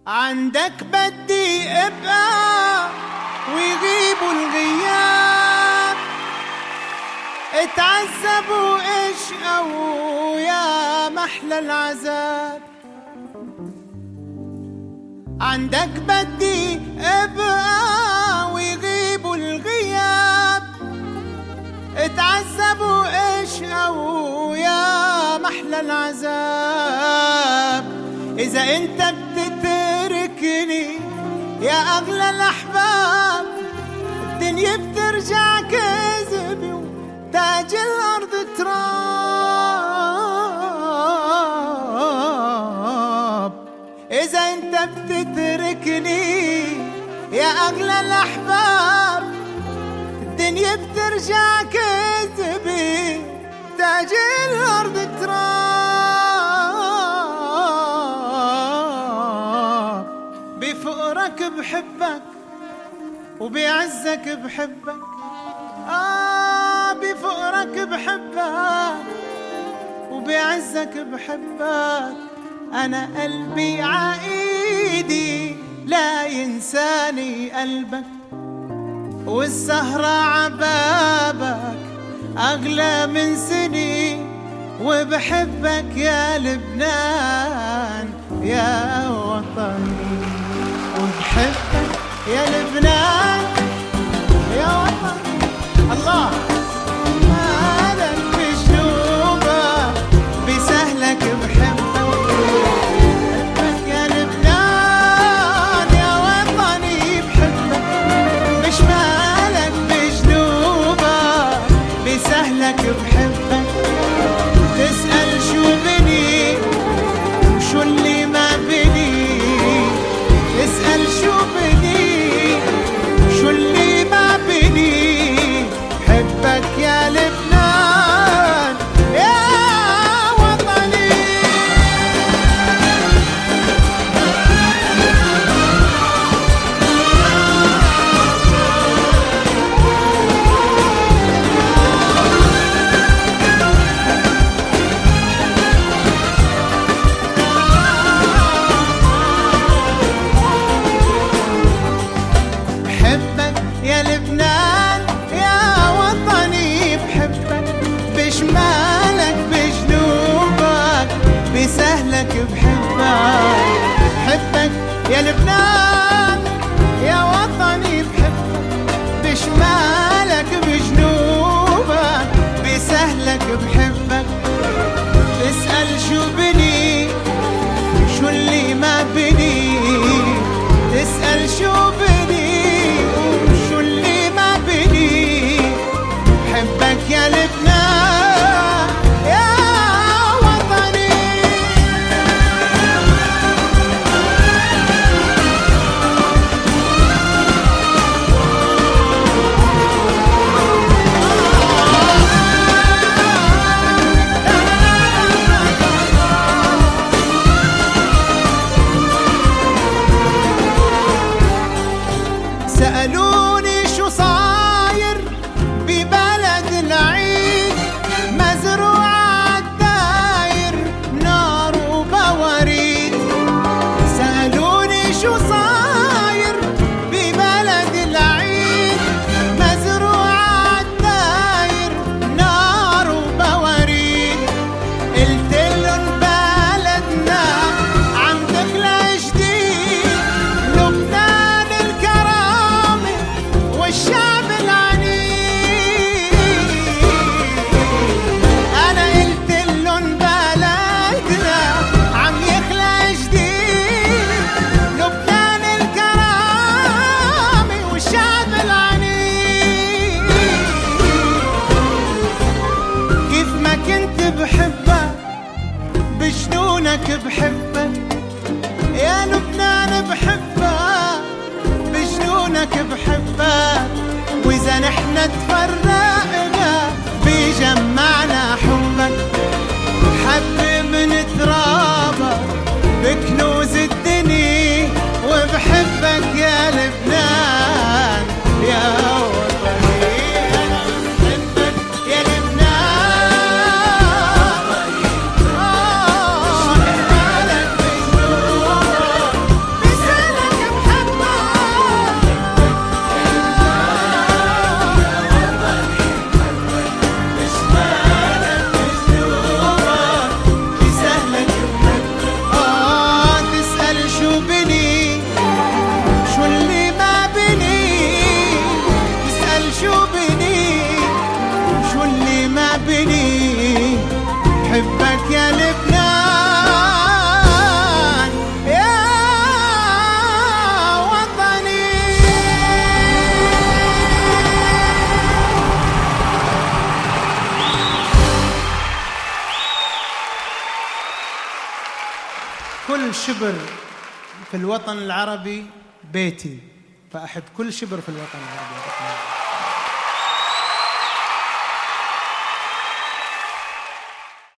عندك بدي ابقى ويغيبوا الغياب، اتعذبوا اشقوا يا محلى العذاب. عندك بدي ابقى ويغيبوا الغياب، اتعذبوا اشقوا يا محلى العذاب. إذا أنت بتتركني يا أغلى الأحباب، الدنيا بترجع كذب وتاج الأرض تراب. إذا أنت بتتركني يا أغلى الأحباب، الدنيا بترجع كذب تاج الأرض تراب. بفقرك بحبك وبعزك بحبك، بفقرك بحبك وبعزك بحبك. أنا قلبي عايدي لا ينساني قلبك، والسهرة عبابك أغلى من سني. وبحبك يا لبنان يا وطني، وبحبك يا لبنان يا وطني. الله مالك بجنوبك بسهلك بحبك، بحبك يا لبنان يا وطني. بحبك مش مالك بجنوبك بسهلك بحبك. تسأل شو بني وشو اللي ما بني، اسأل شو بني شو اللي ما بني. حبك يا لبنان يا وطني. يا لبنان يا وطني، بحبك بشمالك بجنوبك بسهلك بحبك. بحبك يا لبنان يا وطني، بحبك بشمالك بجنوبك بسهلك بحبك. تسأل شو بني شو اللي ما بني، تسأل شو بني يا لبنان يا وطني. سألوني شو صاير ببلد العيد، مزروعة الداير نار وبواريد. سألوني شو صاير ببلد العيد، مزروعة الداير نار وبواريد. قلتلن بلدنا عم تخلى جديد، لبنان الكرامة والشعب العنيد. أنا قلتلن بلدنا عم يخلى جديد، لبنان الكرامة والشعب العنيد. كيف ما كنت بحبك بجنونك بحبك يا لبنان، بحبك بجنونك بحبك. وإذا نحن تفرقنا بيجمعنا حبك، حب من ترابك بكنوز الدنيا. وبحبك يا لبنان يا وطني. بحبك يا لبنان، مالك بجنوبك شبر في الوطن العربي بيتي، فأحب كل شبر في الوطن العربي.